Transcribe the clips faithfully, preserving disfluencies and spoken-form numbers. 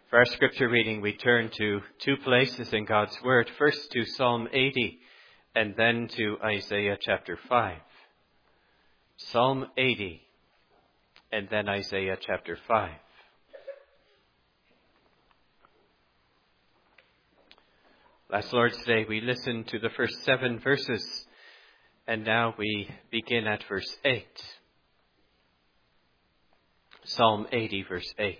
For our scripture reading, we turn to two places in God's Word. First to Psalm eighty, and then to Isaiah chapter five. Psalm eighty, and then Isaiah chapter five. Last Lord's Day, we listened to the first seven verses, and now we begin at verse eight. Psalm eighty, verse eight.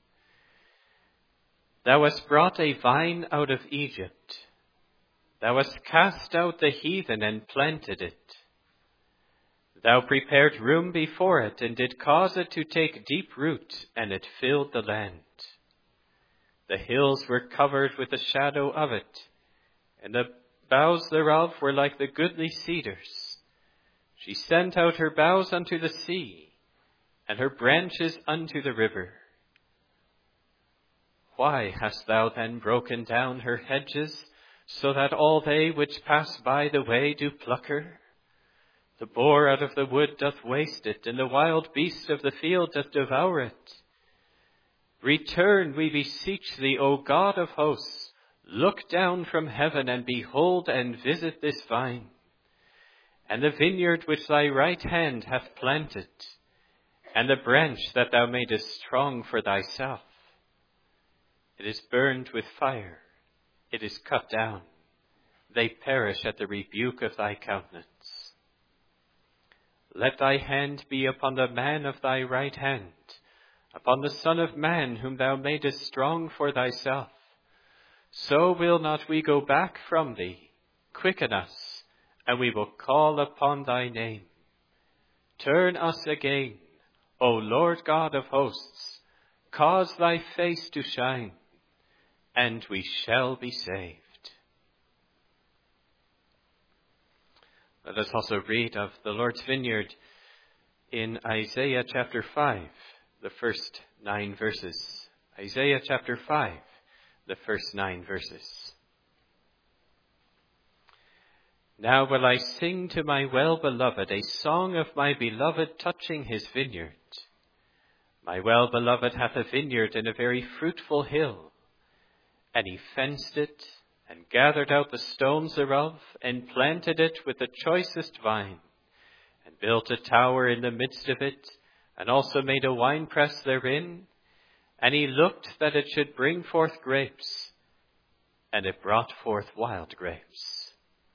Thou hast brought a vine out of Egypt. Thou hast cast out the heathen and planted it. Thou prepared room before it, and did cause it to take deep root, and it filled the land. The hills were covered with the shadow of it, and the boughs thereof were like the goodly cedars. She sent out her boughs unto the sea, and her branches unto the river. Why hast thou then broken down her hedges, so that all they which pass by the way do pluck her? The boar out of the wood doth waste it, and the wild beast of the field doth devour it. Return, we beseech thee, O God of hosts. Look down from heaven, and behold, and visit this vine, and the vineyard which thy right hand hath planted, and the branch that thou madest strong for thyself. It is burned with fire, it is cut down, they perish at the rebuke of thy countenance. Let thy hand be upon the man of thy right hand, upon the Son of Man whom thou madest strong for thyself. So will not we go back from thee. Quicken us, and we will call upon thy name. Turn us again, O Lord God of hosts, cause thy face to shine, and we shall be saved. Let us also read of the Lord's vineyard in Isaiah chapter five, the first nine verses. Isaiah chapter five, the first nine verses. Now will I sing to my well-beloved a song of my beloved touching his vineyard. My well-beloved hath a vineyard in a very fruitful hill, and he fenced it, and gathered out the stones thereof, and planted it with the choicest vine, and built a tower in the midst of it, and also made a winepress therein. And he looked that it should bring forth grapes, and it brought forth wild grapes.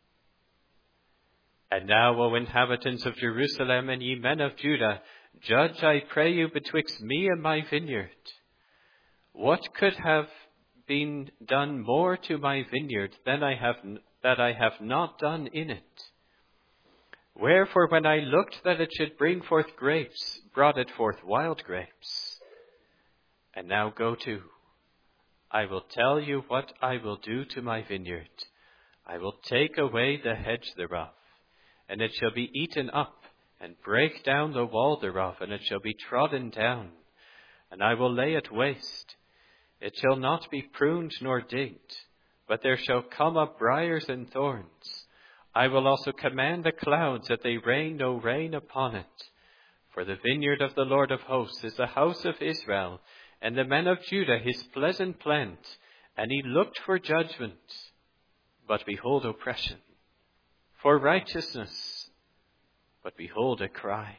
And now, O inhabitants of Jerusalem, and ye men of Judah, judge, I pray you, betwixt me and my vineyard. What could have been done more to my vineyard than I have that I have not done in it? Wherefore, when I looked that it should bring forth grapes, brought it forth wild grapes. And now go to, I will tell you what I will do to my vineyard. I will take away the hedge thereof, and it shall be eaten up, and break down the wall thereof, and it shall be trodden down, and I will lay it waste. It shall not be pruned nor digged, but there shall come up briars and thorns. I will also command the clouds that they rain no rain upon it. For the vineyard of the Lord of hosts is the house of Israel, and the men of Judah his pleasant plant. And he looked for judgment, but behold oppression, for righteousness, but behold a cry.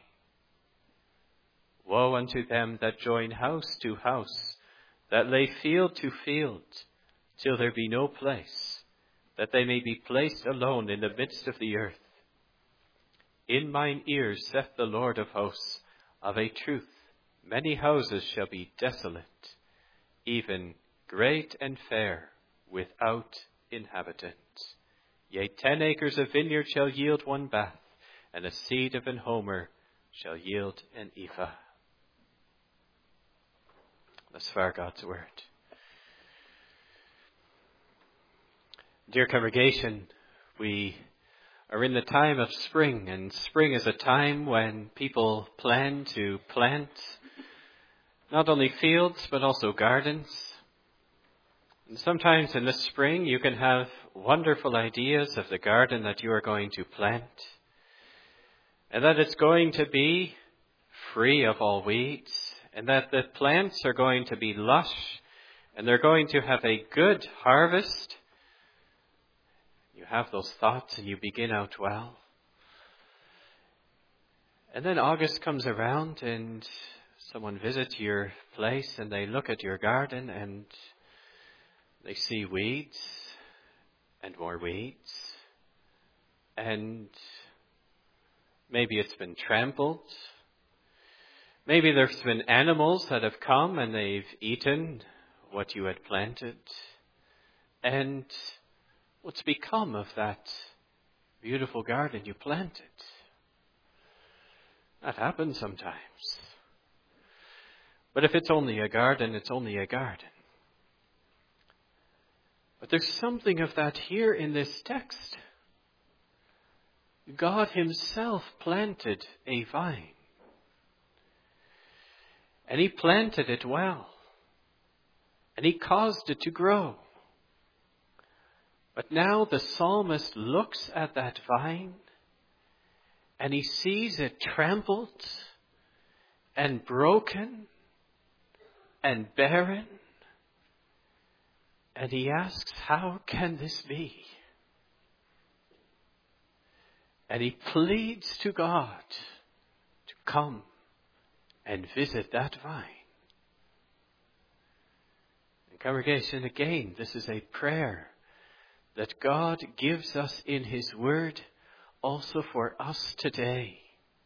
Woe unto them that join house to house, that lay field to field, till there be no place, that they may be placed alone in the midst of the earth. In mine ears saith the Lord of hosts, of a truth, many houses shall be desolate, even great and fair, without inhabitants. Yea, ten acres of vineyard shall yield one bath, and a seed of an homer shall yield an ephah. Thus far, God's word. Dear congregation, we are in the time of spring, and spring is a time when people plan to plant not only fields but also gardens. And sometimes in the spring you can have wonderful ideas of the garden that you are going to plant, and that it's going to be free of all weeds, and that the plants are going to be lush, and they're going to have a good harvest. You have those thoughts and you begin out well. And then August comes around and someone visits your place and they look at your garden and they see weeds and more weeds. And maybe it's been trampled. Maybe there's been animals that have come and they've eaten what you had planted. And what's become of that beautiful garden you planted? That happens sometimes. But if it's only a garden, it's only a garden. But there's something of that here in this text. God himself planted a vine. And he planted it well. And he caused it to grow. But now the psalmist looks at that vine and he sees it trampled and broken and barren. And he asks, how can this be? And he pleads to God to come and visit that vine. And congregation, again, this is a prayer that God gives us in his word also for us today.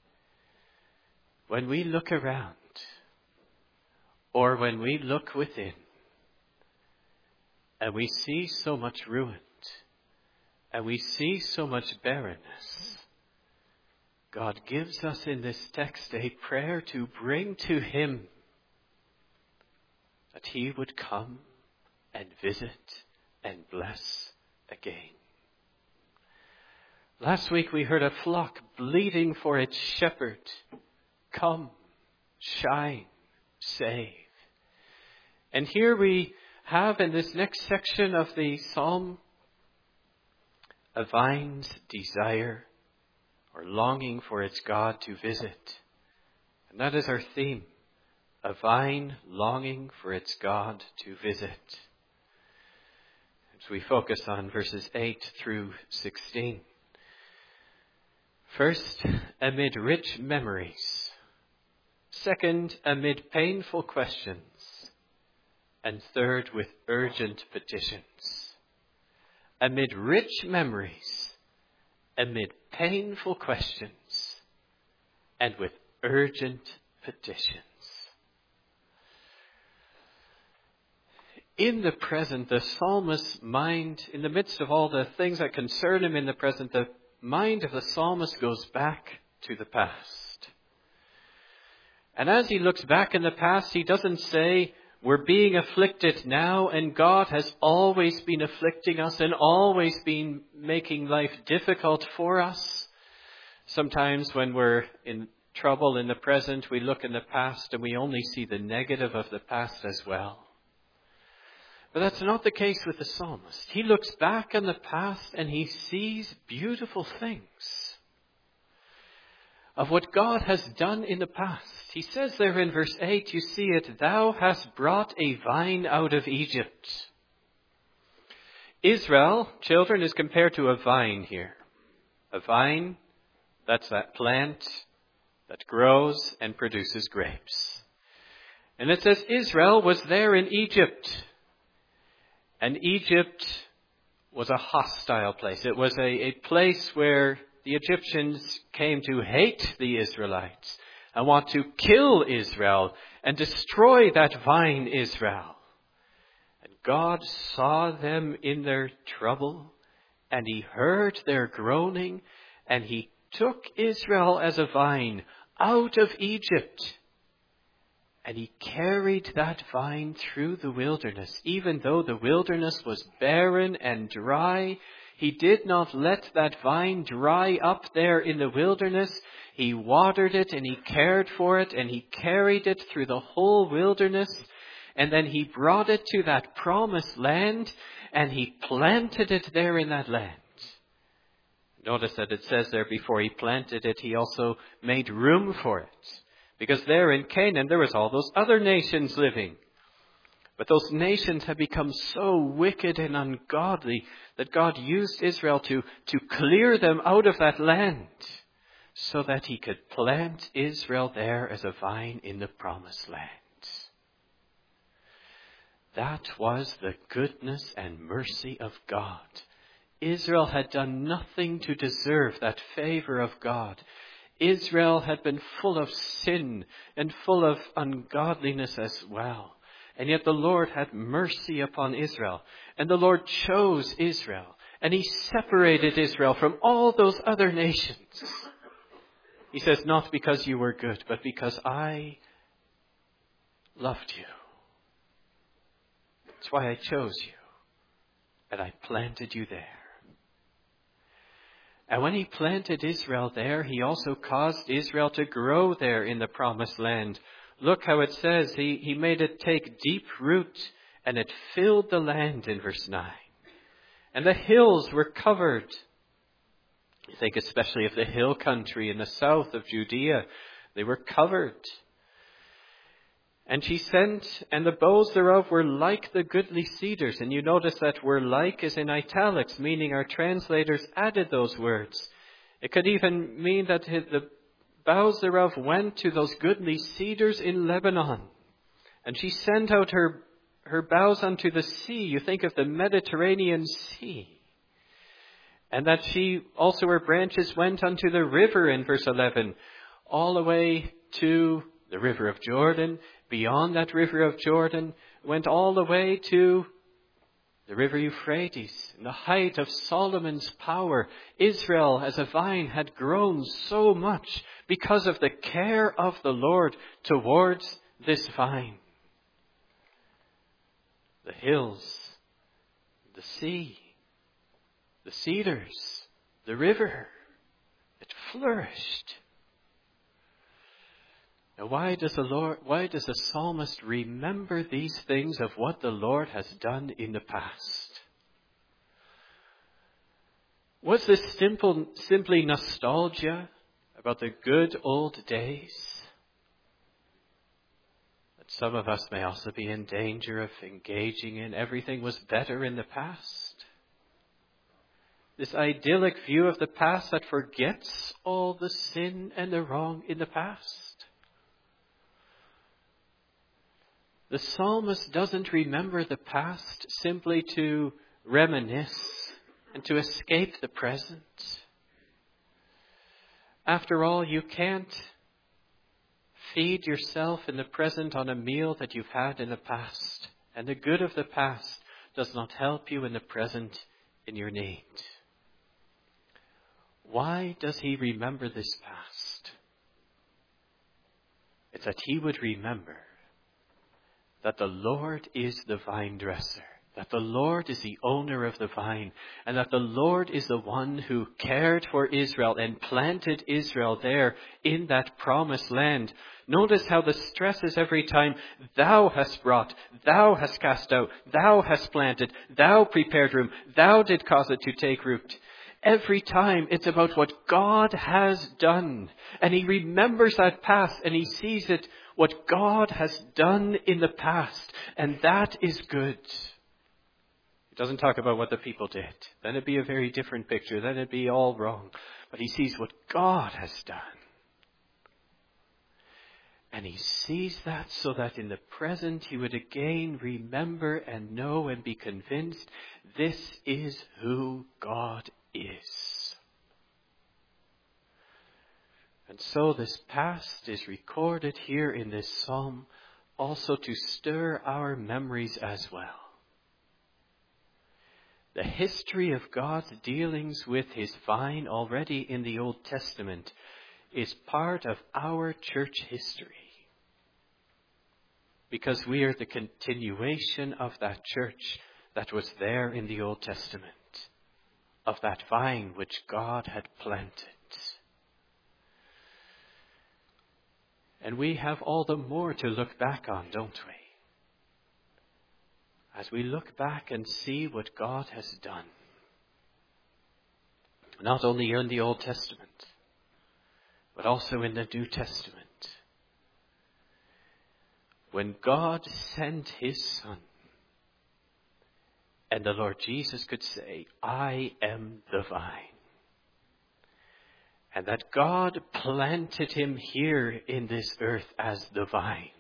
When we look around or when we look within and we see so much ruin and we see so much barrenness, God gives us in this text a prayer to bring to him that he would come and visit and bless again. Last week we heard a flock bleating for its shepherd. Come, shine, save. And here we have in this next section of the psalm a vine's desire or longing for its God to visit. And that is our theme. A vine longing for its God to visit. As we focus on verses eight through sixteen. First, amid rich memories. Second, amid painful questions. And third, with urgent petitions. Amid rich memories, amid painful questions, and with urgent petitions. In the present, the psalmist's mind, in the midst of all the things that concern him in the present, the mind of the psalmist goes back to the past. And as he looks back in the past, he doesn't say, we're being afflicted now, and God has always been afflicting us and always been making life difficult for us. Sometimes when we're in trouble in the present, we look in the past and we only see the negative of the past as well. But that's not the case with the psalmist. He looks back in the past and he sees beautiful things of what God has done in the past. He says there in verse eight, you see it, thou hast brought a vine out of Egypt. Israel, children, is compared to a vine here. A vine, that's that plant that grows and produces grapes. And it says Israel was there in Egypt. And Egypt was a hostile place. It was a, a place where the Egyptians came to hate the Israelites and want to kill Israel and destroy that vine Israel. And God saw them in their trouble and he heard their groaning and he took Israel as a vine out of Egypt. And he carried that vine through the wilderness. Even though the wilderness was barren and dry, he did not let that vine dry up there in the wilderness. He watered it and he cared for it and he carried it through the whole wilderness. And then he brought it to that promised land and he planted it there in that land. Notice that it says there before he planted it, he also made room for it. Because there in Canaan, there was all those other nations living. But those nations had become so wicked and ungodly that God used Israel to, to clear them out of that land so that he could plant Israel there as a vine in the promised land. That was the goodness and mercy of God. Israel had done nothing to deserve that favor of God. Israel had been full of sin and full of ungodliness as well. And yet the Lord had mercy upon Israel. And the Lord chose Israel. And he separated Israel from all those other nations. He says, not because you were good, but because I loved you. That's why I chose you. And I planted you there. And when he planted Israel there, he also caused Israel to grow there in the promised land. Look how it says, he, he made it take deep root, and it filled the land in verse nine. And the hills were covered. You think especially of the hill country in the south of Judea. They were covered. And she sent, and the boughs thereof were like the goodly cedars. And you notice that were like is in italics, meaning our translators added those words. It could even mean that the boughs thereof went to those goodly cedars in Lebanon. And she sent out her, her boughs unto the sea. You think of the Mediterranean Sea. And that she also her branches went unto the river in verse eleven, all the way to the river of Jordan. Beyond that river of Jordan, went all the way to the river Euphrates. In the height of Solomon's power, Israel as a vine had grown so much because of the care of the Lord towards this vine. The hills, the sea, the cedars, the river, it flourished. Now, why does the Lord, why does the psalmist remember these things of what the Lord has done in the past? Was this simple, simply nostalgia about the good old days? That some of us may also be in danger of engaging in everything was better in the past. This idyllic view of the past that forgets all the sin and the wrong in the past. The psalmist doesn't remember the past simply to reminisce and to escape the present. After all, you can't feed yourself in the present on a meal that you've had in the past. And the good of the past does not help you in the present in your need. Why does he remember this past? It's that he would remember that the Lord is the vine dresser, that the Lord is the owner of the vine, and that the Lord is the one who cared for Israel and planted Israel there in that promised land. Notice how the stress is every time, thou hast brought, thou hast cast out, thou hast planted, thou prepared room, thou did cause it to take root. Every time it's about what God has done. And he remembers that past and he sees it, what God has done in the past. And that is good. It doesn't talk about what the people did. Then it'd be a very different picture. Then it'd be all wrong. But he sees what God has done. And he sees that so that in the present he would again remember and know and be convinced this is who God is. And so this past is recorded here in this psalm also to stir our memories as well. The history of God's dealings with his vine already in the Old Testament is part of our church history. Because we are the continuation of that church that was there in the Old Testament. Of that vine which God had planted. And we have all the more to look back on, don't we? As we look back and see what God has done. Not only in the Old Testament, but also in the New Testament. When God sent his Son And the Lord Jesus could say, I am the vine. And that God planted him here in this earth as the vine.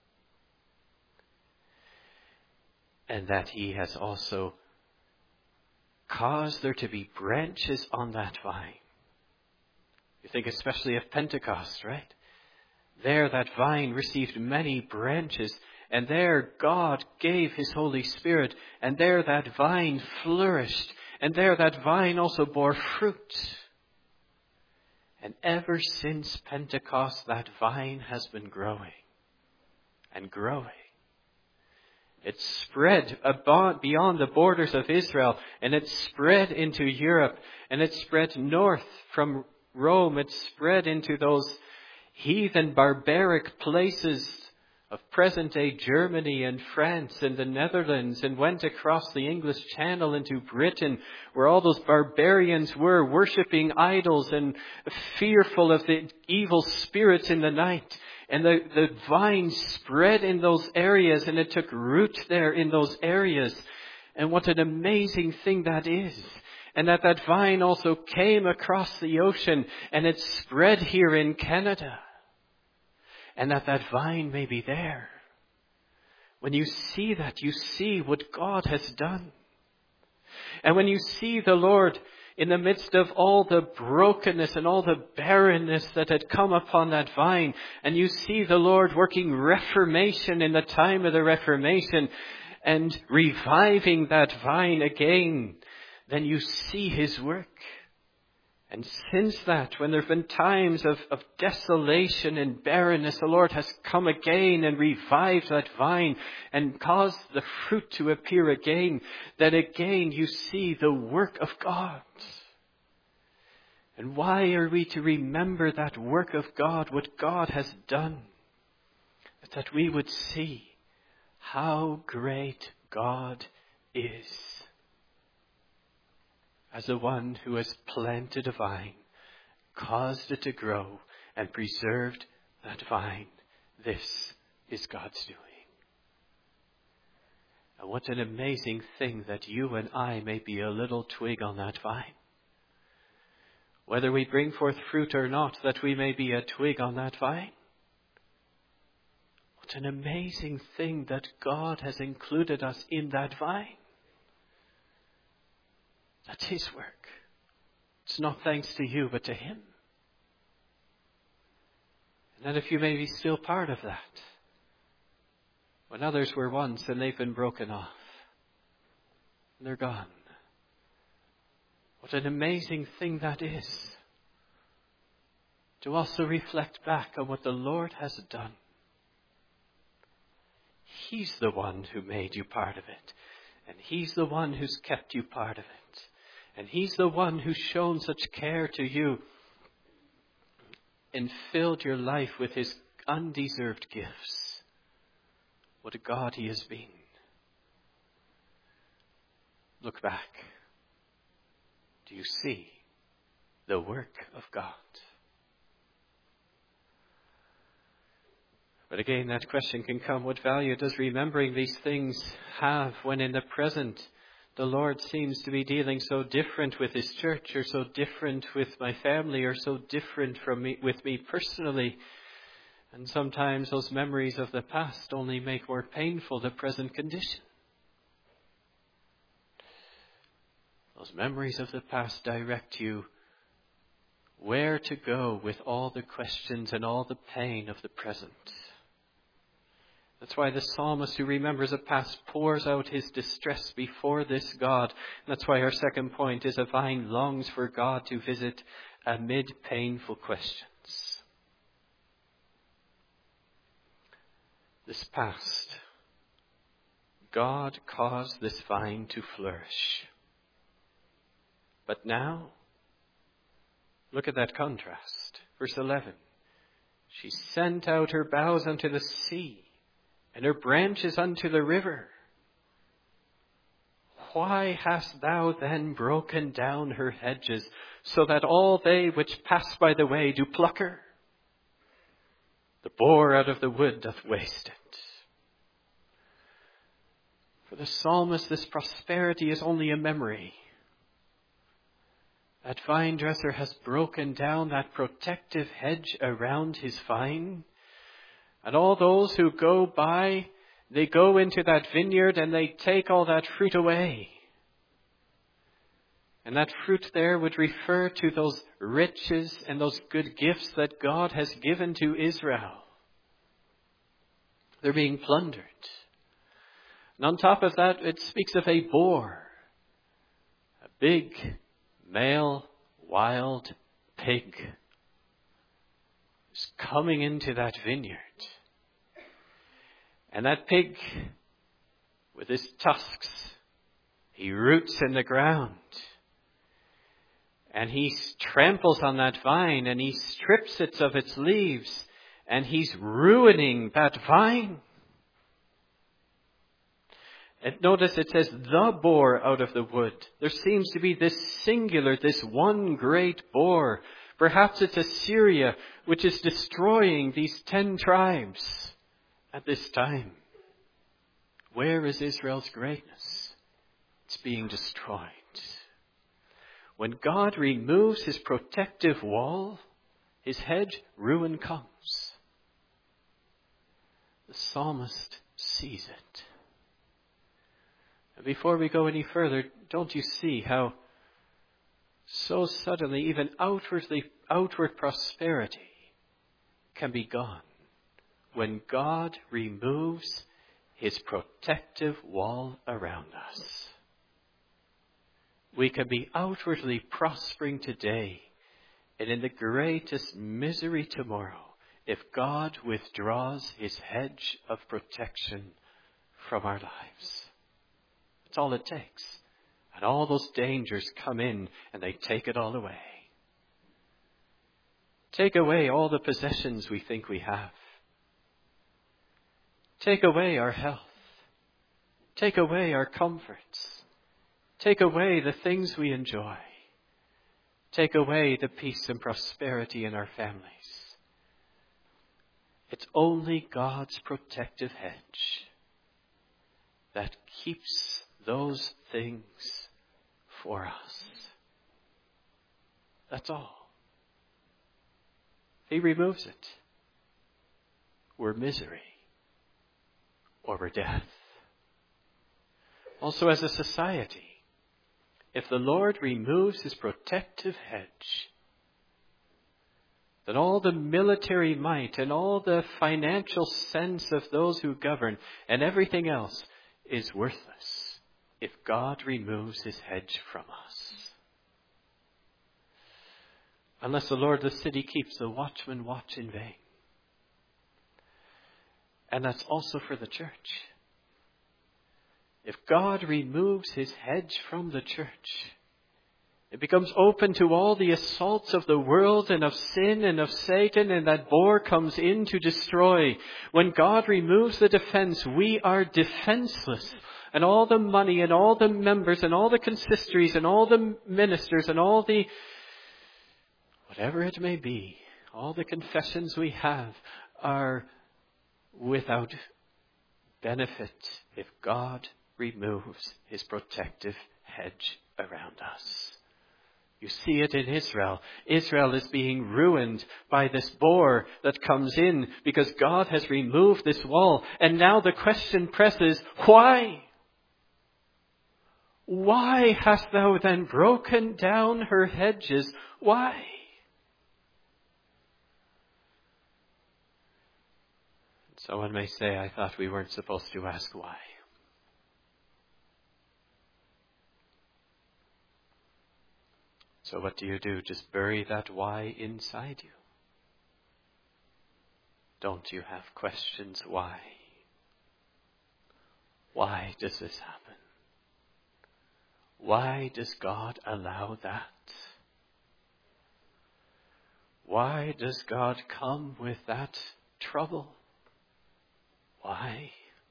And that he has also caused there to be branches on that vine. You think especially of Pentecost, right? There that vine received many branches, and there God gave his Holy Spirit, and there that vine flourished, and there that vine also bore fruit. And ever since Pentecost, that vine has been growing and growing. It spread beyond the borders of Israel, and it spread into Europe, and it spread north from Rome. It spread into those heathen, barbaric places of present-day Germany and France and the Netherlands, and went across the English Channel into Britain, where all those barbarians were worshipping idols and fearful of the evil spirits in the night. And the, the vine spread in those areas, and it took root there in those areas. And what an amazing thing that is. And that that vine also came across the ocean, and it spread here in Canada. And that that vine may be there. When you see that, you see what God has done. And when you see the Lord in the midst of all the brokenness and all the barrenness that had come upon that vine, and you see the Lord working reformation in the time of the Reformation and reviving that vine again, then you see his work. And since that, when there have been times of, of desolation and barrenness, the Lord has come again and revived that vine and caused the fruit to appear again. Then again you see the work of God. And why are we to remember that work of God, what God has done? That we would see how great God is. As the one who has planted a vine, caused it to grow, and preserved that vine. This is God's doing. And what an amazing thing that you and I may be a little twig on that vine. Whether we bring forth fruit or not, that we may be a twig on that vine. What an amazing thing that God has included us in that vine. That's his work. It's not thanks to you, but to him. And that if you may be still part of that, when others were once and they've been broken off, and they're gone. What an amazing thing that is. To also reflect back on what the Lord has done. He's the one who made you part of it. And he's the one who's kept you part of it. And he's the one who's shown such care to you and filled your life with his undeserved gifts. What a God he has been. Look back. Do you see the work of God? But again, that question can come, what value does remembering these things have when in the present the Lord seems to be dealing so different with his church, or so different with my family, or so different from me, with me personally? And sometimes those memories of the past only make more painful the present condition. Those memories of the past direct you where to go with all the questions and all the pain of the present. That's why the psalmist who remembers the past pours out his distress before this God. That's why our second point is a vine longs for God to visit amid painful questions. This past, God caused this vine to flourish. But now, look at that contrast. Verse eleven. She sent out her boughs unto the sea, and her branches unto the river. Why hast thou then broken down her hedges, so that all they which pass by the way do pluck her? The boar out of the wood doth waste it. For the psalmist, this prosperity is only a memory. That vine dresser has broken down that protective hedge around his vine. And all those who go by, they go into that vineyard and they take all that fruit away. And that fruit there would refer to those riches and those good gifts that God has given to Israel. They're being plundered. And on top of that, it speaks of a boar. A big, male, wild pig is coming into that vineyard. And that pig, with his tusks, he roots in the ground. And he tramples on that vine and he strips it of its leaves. And he's ruining that vine. And notice it says, the boar out of the wood. There seems to be this singular, this one great boar. Perhaps it's Assyria, which is destroying these ten tribes at this time. Where is Israel's greatness? It's being destroyed. When God removes his protective wall, his hedge, ruin comes. The psalmist sees it. And before we go any further, don't you see how so suddenly even outwardly, outward prosperity can be gone when God removes his protective wall around us. We can be outwardly prospering today and in the greatest misery tomorrow if God withdraws his hedge of protection from our lives. That's all it takes. And all those dangers come in and they take it all away. Take away all the possessions we think we have. Take away our health. Take away our comforts. Take away the things we enjoy. Take away the peace and prosperity in our families. It's only God's protective hedge that keeps those things for us. That's all. If he removes it, we're misery or we're death. Also as a society, if the Lord removes his protective hedge, then all the military might and all the financial sense of those who govern and everything else is worthless if God removes his hedge from us. Unless the Lord of the city keeps the watchman watch in vain. And that's also for the church. If God removes his hedge from the church, it becomes open to all the assaults of the world and of sin and of Satan, and that boar comes in to destroy. When God removes the defense, we are defenseless. And all the money and all the members and all the consistories and all the ministers and all the, whatever it may be, all the confessions we have are without benefit if God removes his protective hedge around us. You see it in Israel. Israel is being ruined by this boar that comes in because God has removed this wall. And now the question presses, why? Why hast thou then broken down her hedges? Why? Someone may say, I thought we weren't supposed to ask why. So what do you do? Just bury that why inside you? Don't you have questions why? Why does this happen? Why does God allow that? Why does God come with that trouble? Why?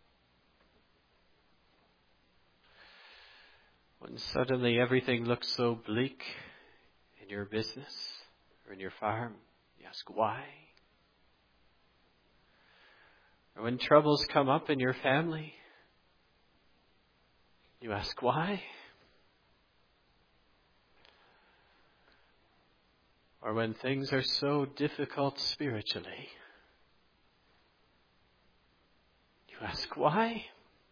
When suddenly everything looks so bleak in your business or in your farm, you ask why? Or when troubles come up in your family, You ask why? Or when things are so difficult spiritually, you ask why?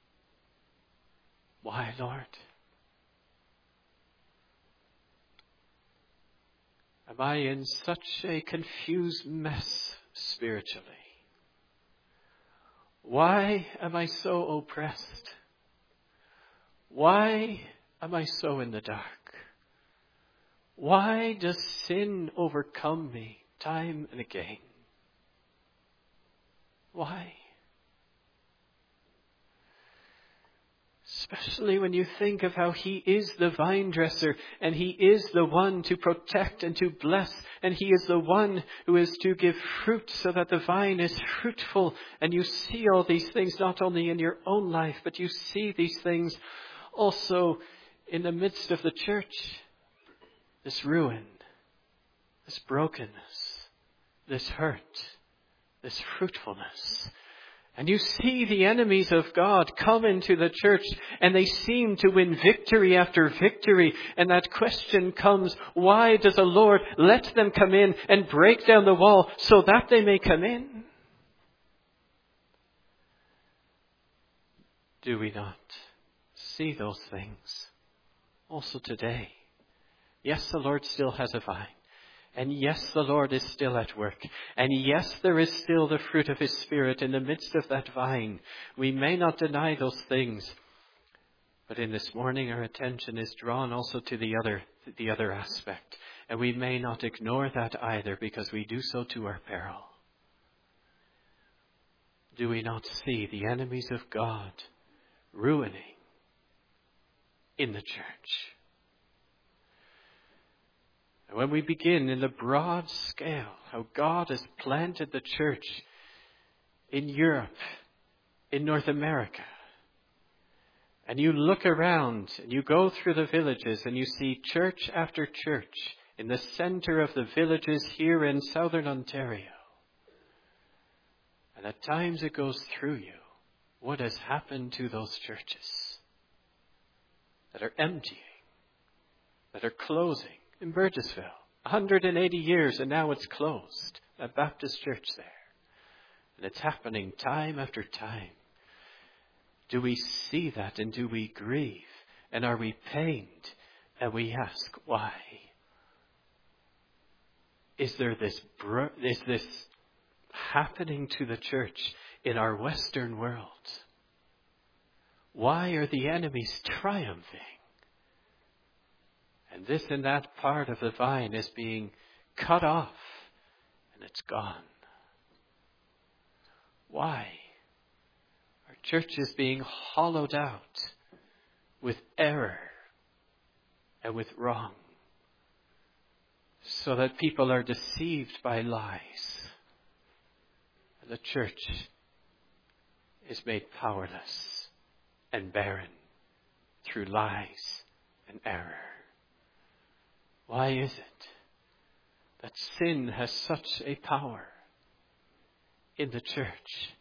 Why, Lord? Am I in such a confused mess spiritually? Why am I so oppressed? Why am I so in the dark? Why does sin overcome me time and again? Why? Especially when you think of how He is the vine dresser and He is the one to protect and to bless, and He is the one who is to give fruit so that the vine is fruitful. And you see all these things not only in your own life, but you see these things also in the midst of the church. This ruin, this brokenness, this hurt, this fruitfulness. And you see the enemies of God come into the church and they seem to win victory after victory. And that question comes, why does the Lord let them come in and break down the wall so that they may come in? Do we not see those things also today? Yes, the Lord still has a vine. And yes, the Lord is still at work. And yes, there is still the fruit of His Spirit in the midst of that vine. We may not deny those things. But in this morning, our attention is drawn also to the other, the other aspect. And we may not ignore that either, because we do so to our peril. Do we not see the enemies of God ruining in the church? And when we begin in the broad scale, how God has planted the church in Europe, in North America, and you look around and you go through the villages and you see church after church in the center of the villages here in southern Ontario, and at times it goes through you, what has happened to those churches that are emptying, that are closing? In Burgessville, one hundred eighty years, and now it's closed. A Baptist church there. And it's happening time after time. Do we see that and do we grieve? And are we pained? And we ask, why? Is there this, bro- is this happening to the church in our Western world? Why are the enemies triumphing? And this and that part of the vine is being cut off and it's gone. Why? Our church is being hollowed out with error and with wrong, so that people are deceived by lies. And the church is made powerless and barren through lies and error. Why is it that sin has such a power in the church?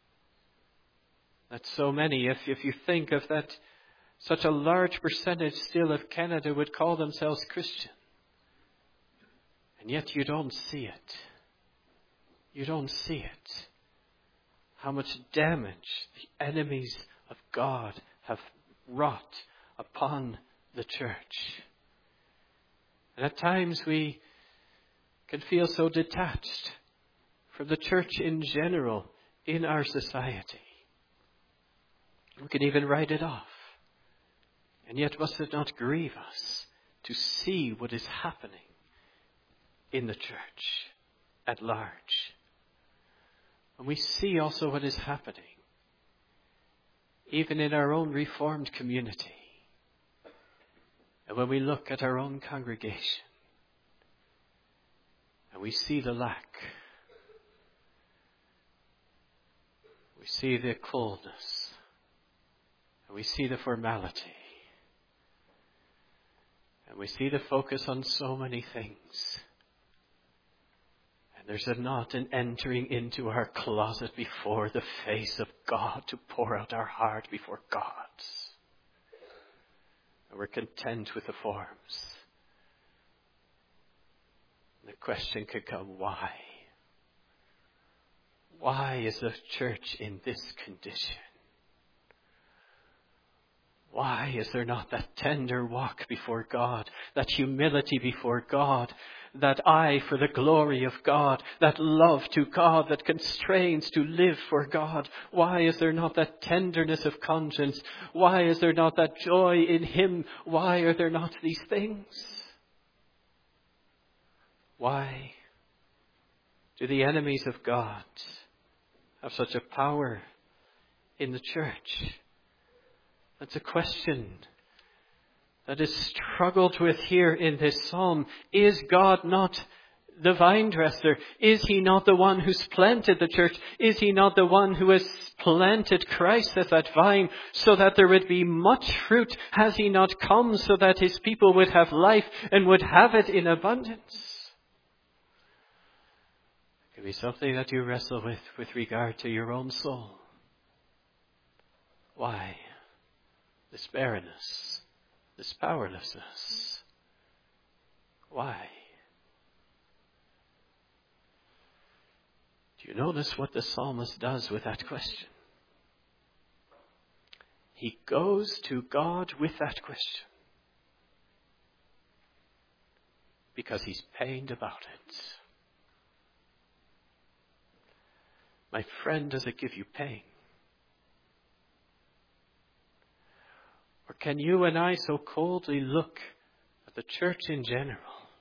That so many, if, if you think of that, such a large percentage still of Canada would call themselves Christian. And yet you don't see it. You don't see it. How much damage the enemies of God have wrought upon the church. And at times we can feel so detached from the church in general in our society. We can even write it off. And yet must it not grieve us to see what is happening in the church at large? And we see also what is happening even in our own Reformed community. And when we look at our own congregation and we see the lack, we see the coldness, and we see the formality, and we see the focus on so many things, and there's a not an entering into our closet before the face of God to pour out our heart before God's. We're content with the forms. The question could come, why? Why is the church in this condition? Why is there not that tender walk before God, that humility before God, that eye for the glory of God, that love to God that constrains to live for God? Why is there not that tenderness of conscience? Why is there not that joy in Him? Why are there not these things? Why do the enemies of God have such a power in the church? That's a question that is struggled with here in this psalm. Is God not the vine dresser? Is He not the one who's planted the church? Is He not the one who has planted Christ as that vine so that there would be much fruit? Has He not come so that His people would have life and would have it in abundance? It could be something that you wrestle with with regard to your own soul. Why? This barrenness, this powerlessness. Why? Do you notice what the psalmist does with that question? He goes to God with that question because he's pained about it. My friend, does it give you pain? Or can you and I so coldly look at the church in general?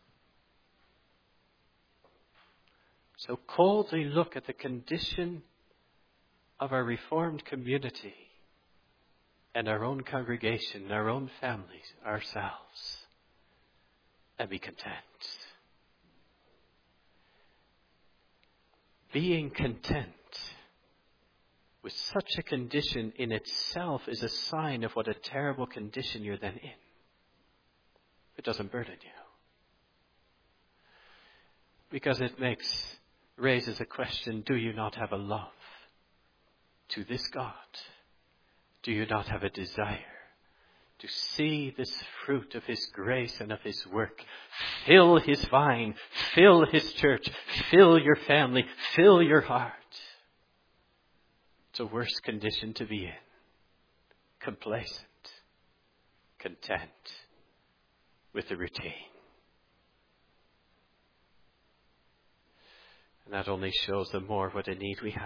So coldly look at the condition of our Reformed community and our own congregation, our own families, ourselves, and be content. Being content with such a condition in itself is a sign of what a terrible condition you're then in. It doesn't burden you. Because it makes, raises a question, do you not have a love to this God? Do you not have a desire to see this fruit of His grace and of His work fill His vine, fill His church, fill your family, fill your heart? It's a worse condition to be in. Complacent, content with the routine. And that only shows the more what a need we have.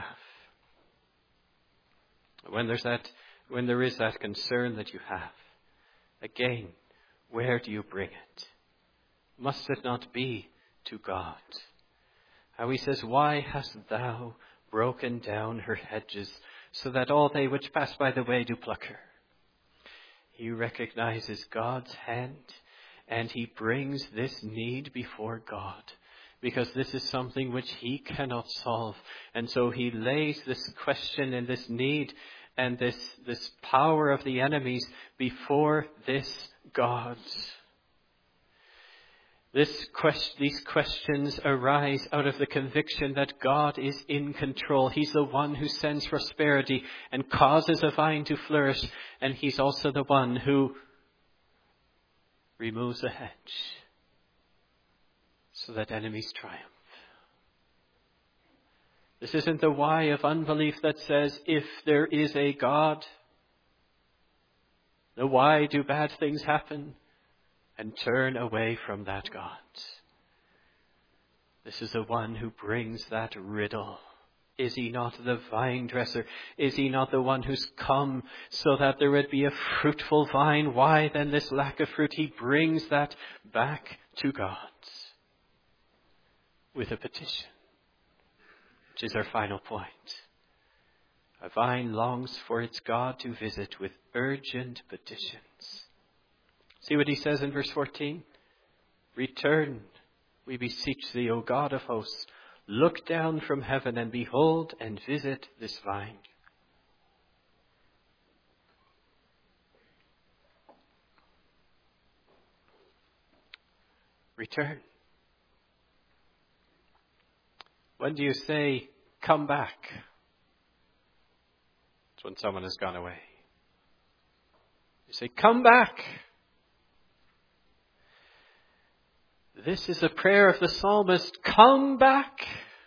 When there's that, when there is that concern that you have, again, where do you bring it? Must it not be to God? How He says, why hast thou broken down her hedges, so that all they which pass by the way do pluck her? He recognizes God's hand, and he brings this need before God, because this is something which he cannot solve. And so he lays this question and this need and this, this power of the enemies before this God. This quest, these questions arise out of the conviction that God is in control. He's the one who sends prosperity and causes a vine to flourish. And He's also the one who removes a hedge so that enemies triumph. This isn't the why of unbelief that says, if there is a God, the why do bad things happen? And turn away from that God. This is the one who brings that riddle. Is He not the vine dresser? Is He not the one who's come so that there would be a fruitful vine? Why then this lack of fruit? He brings that back to God with a petition, which is our final point. A vine longs for its God to visit with urgent petitions. See what he says in verse fourteen? Return, we beseech thee, O God of hosts. Look down from heaven and behold and visit this vine. Return. When do you say, come back? It's when someone has gone away. You say, come back. This is a prayer of the psalmist, come back.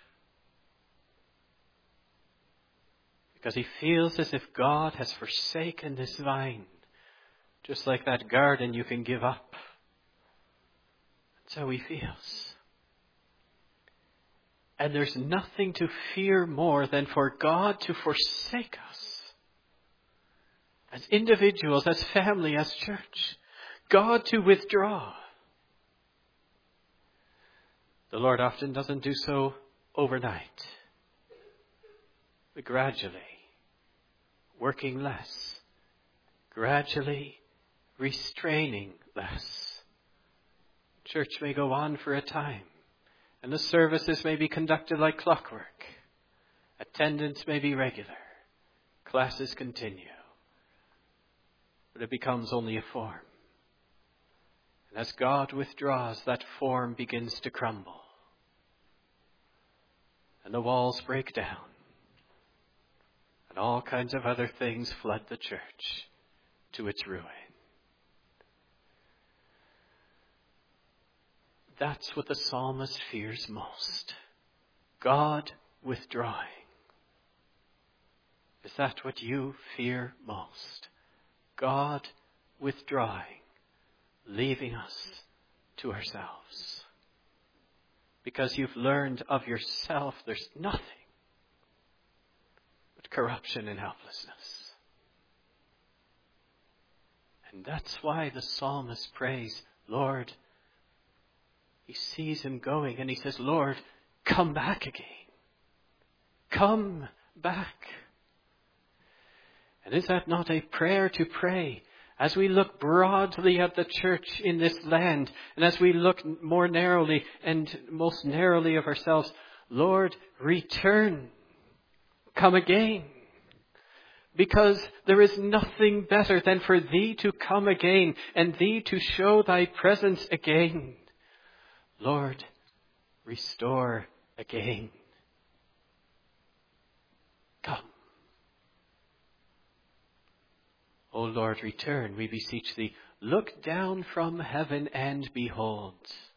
Because he feels as if God has forsaken this vine. Just like that garden you can give up. That's how he feels. And there's nothing to fear more than for God to forsake us. As individuals, as family, as church. God to withdraw. The Lord often doesn't do so overnight. But gradually, working less. Gradually, restraining less. Church may go on for a time, and the services may be conducted like clockwork. Attendance may be regular. Classes continue. But it becomes only a form. And as God withdraws, that form begins to crumble. And the walls break down. And all kinds of other things flood the church to its ruin. That's what the psalmist fears most. God withdrawing. Is that what you fear most? God withdrawing, leaving us to ourselves. Because you've learned of yourself there's nothing but corruption and helplessness. And that's why the psalmist prays, Lord, he sees him going and he says, Lord, come back again. Come back. And is that not a prayer to pray as we look broadly at the church in this land and as we look more narrowly and most narrowly of ourselves, Lord, return. Come again. Because there is nothing better than for thee to come again and thee to show thy presence again. Lord, restore again. Come. O Lord, return, we beseech thee. Look down from heaven and behold.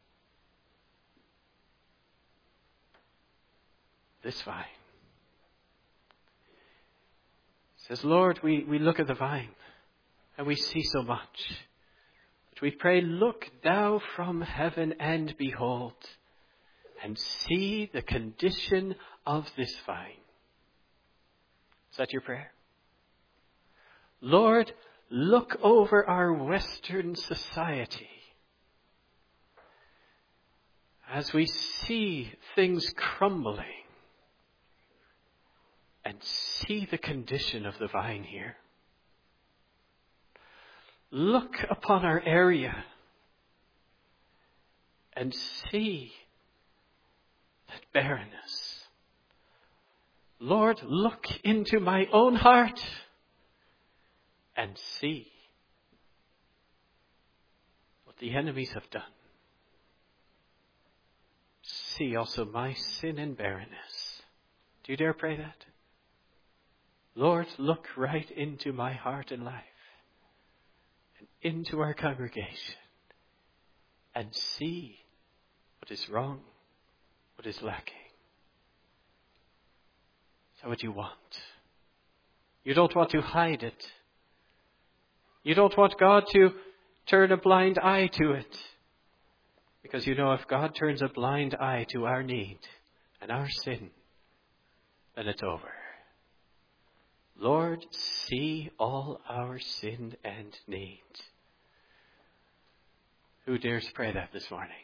This vine. It says, Lord, we, we look at the vine and we see so much. But we pray, look thou from heaven and behold and see the condition of this vine. Is that your prayer? Lord, look over our Western society as we see things crumbling and see the condition of the vine here. Look upon our area and see that barrenness. Lord, look into my own heart and see what the enemies have done. See also my sin and barrenness. Do you dare pray that? Lord, look right into my heart and life and into our congregation and see what is wrong, what is lacking. Is that what you want? You don't want to hide it. You don't want God to turn a blind eye to it. Because you know if God turns a blind eye to our need and our sin, then it's over. Lord, see all our sin and need. Who dares pray that this morning?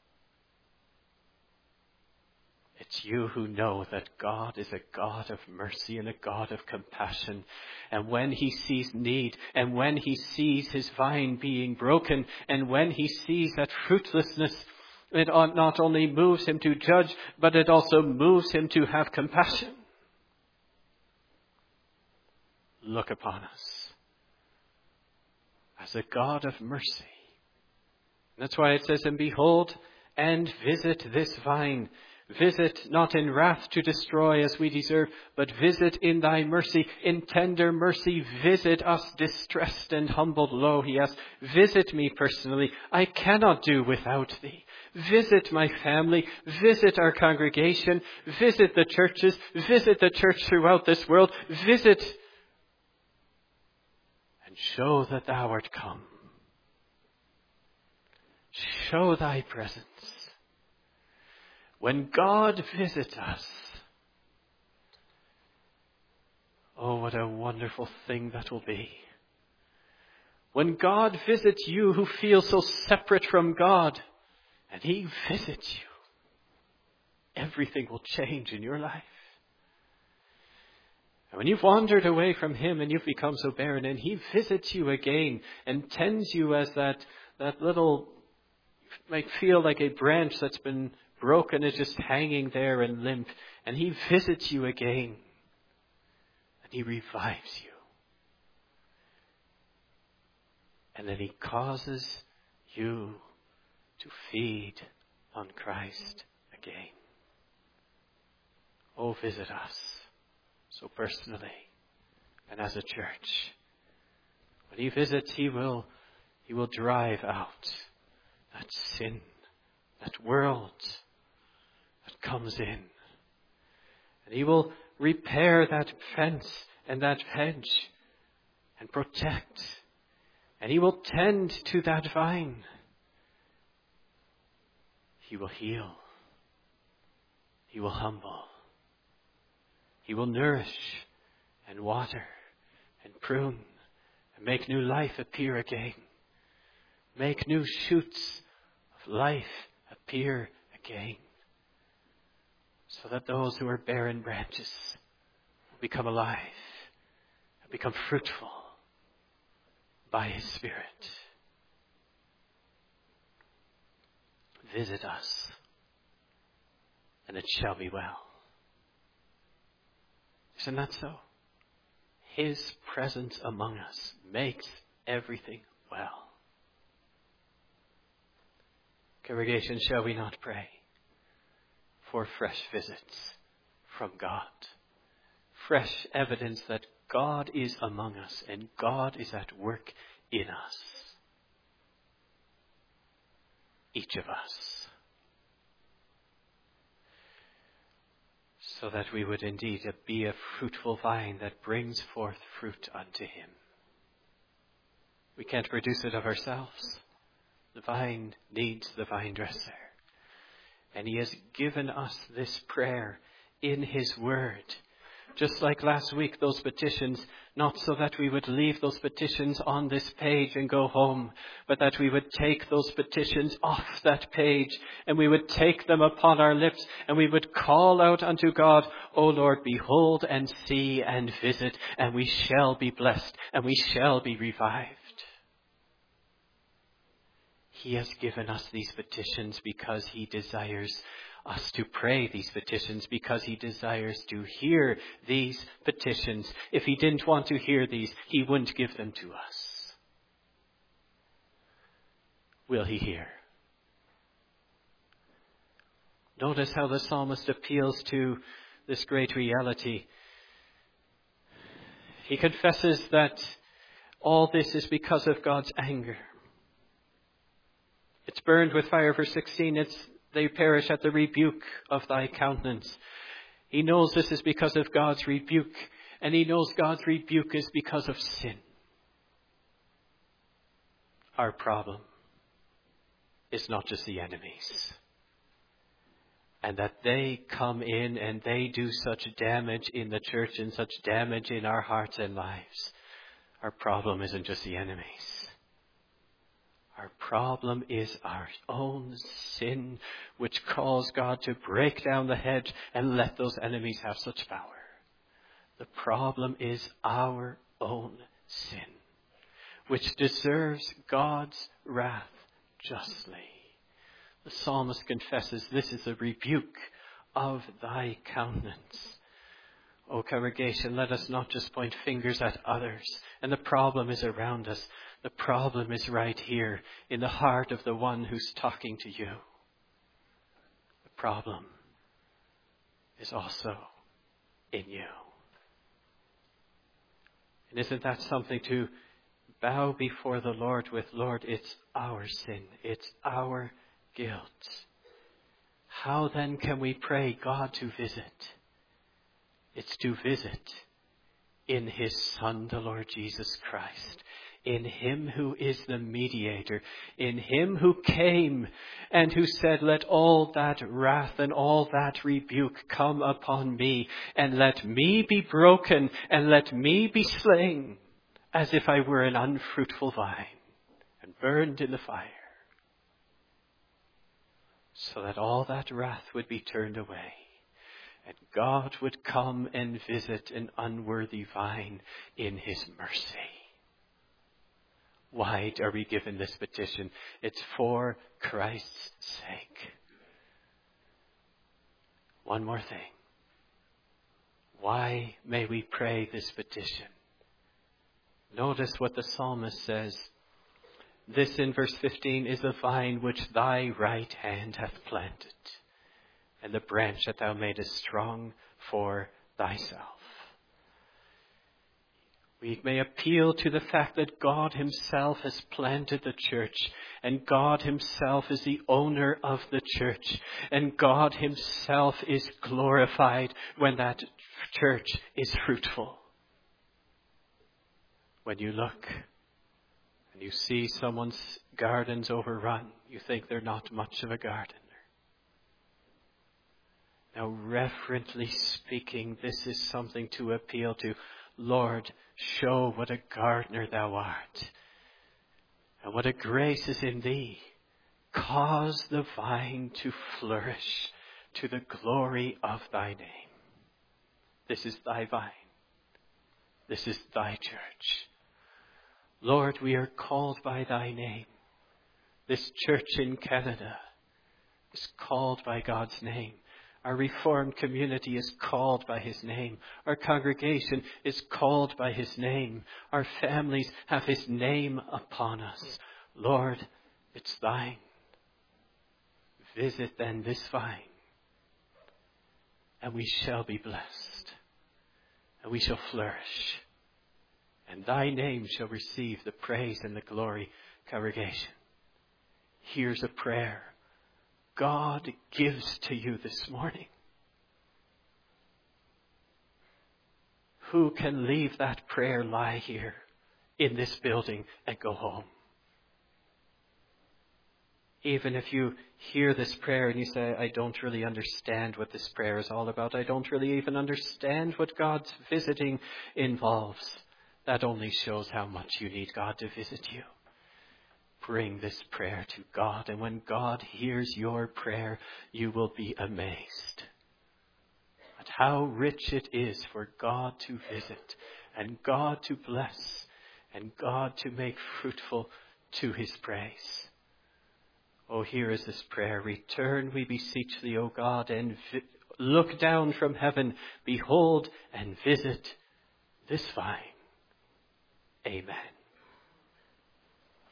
It's you who know that God is a God of mercy and a God of compassion. And when he sees need, and when he sees his vine being broken, and when he sees that fruitlessness, it not only moves him to judge, but it also moves him to have compassion. Look upon us as a God of mercy. That's why it says, and behold, and visit this vine. Visit not in wrath to destroy as we deserve, but visit in thy mercy, in tender mercy, visit us distressed and humbled low, he asks. Visit me personally. I cannot do without thee. Visit my family. Visit our congregation. Visit the churches. Visit the church throughout this world. Visit and show that thou art come. Show thy presence. When God visits us, oh, what a wonderful thing that will be. When God visits you who feel so separate from God, and He visits you, everything will change in your life. And when you've wandered away from Him and you've become so barren, and He visits you again and tends you as that, that little, you might feel like a branch that's been broken is just hanging there and limp, and He visits you again, and He revives you. And then He causes you to feed on Christ again. Oh, visit us so personally and as a church. When He visits, He will, He will drive out that sin, that world that comes in. And He will repair that fence and that hedge and protect. And He will tend to that vine. He will heal. He will humble. He will nourish and water and prune and make new life appear again. Make new shoots of life appear again. So that those who are barren branches will become alive and become fruitful by His Spirit. Visit us, and it shall be well. Isn't that so? His presence among us makes everything well. Congregation, shall we not pray for fresh visits from God? Fresh evidence that God is among us and God is at work in us. Each of us. So that we would indeed be a fruitful vine that brings forth fruit unto Him. We can't produce it of ourselves. The vine needs the vine dresser. And He has given us this prayer in His Word. Just like last week, those petitions, not so that we would leave those petitions on this page and go home, but that we would take those petitions off that page and we would take them upon our lips and we would call out unto God, O Lord, behold and see and visit, and we shall be blessed and we shall be revived. He has given us these petitions because He desires us to pray these petitions, because He desires to hear these petitions. If He didn't want to hear these, He wouldn't give them to us. Will He hear? Notice how the psalmist appeals to this great reality. He confesses that all this is because of God's anger. It's burned with fire, verse sixteen. It's they perish at the rebuke of thy countenance. He knows this is because of God's rebuke. And he knows God's rebuke is because of sin. Our problem is not just the enemies. And that they come in and they do such damage in the church and such damage in our hearts and lives. Our problem isn't just the enemies. Our problem is our own sin, which caused God to break down the hedge and let those enemies have such power. The problem is our own sin, which deserves God's wrath justly. The psalmist confesses, this is a rebuke of thy countenance. O congregation, let us not just point fingers at others, and the problem is around us. The problem is right here in the heart of the one who's talking to you. The problem is also in you. And isn't that something to bow before the Lord with? Lord, it's our sin. It's our guilt. How then can we pray God to visit? It's to visit in His Son, the Lord Jesus Christ. In Him who is the mediator. In Him who came and who said, let all that wrath and all that rebuke come upon me, and let me be broken, and let me be slain, as if I were an unfruitful vine, and burned in the fire, so that all that wrath would be turned away, and God would come and visit an unworthy vine in His mercy. Why are we given this petition? It's for Christ's sake. One more thing. Why may we pray this petition? Notice what the psalmist says. This in verse fifteen is the vine which thy right hand hath planted, and the branch that thou madest strong for thyself. We may appeal to the fact that God Himself has planted the church, and God Himself is the owner of the church, and God Himself is glorified when that church is fruitful. When you look and you see someone's gardens overrun, you think they're not much of a gardener. Now, reverently speaking, this is something to appeal to. Lord, show what a gardener thou art, and what a grace is in thee. Cause the vine to flourish to the glory of thy name. This is thy vine. This is thy church. Lord, we are called by thy name. This church in Canada is called by God's name. Our Reformed community is called by His name. Our congregation is called by His name. Our families have His name upon us. Lord, it's thine. Visit then this vine, and we shall be blessed, and we shall flourish, and thy name shall receive the praise and the glory. Congregation, here's a prayer God gives to you this morning. Who can leave that prayer lie here in this building and go home? Even if you hear this prayer and you say, I don't really understand what this prayer is all about. I don't really even understand what God's visiting involves. That only shows how much you need God to visit you. Bring this prayer to God, and when God hears your prayer, you will be amazed at how rich it is for God to visit, and God to bless, and God to make fruitful to His praise. Oh, here is this prayer. Return, we beseech thee, O God, and vi- look down from heaven, behold and visit this vine. Amen.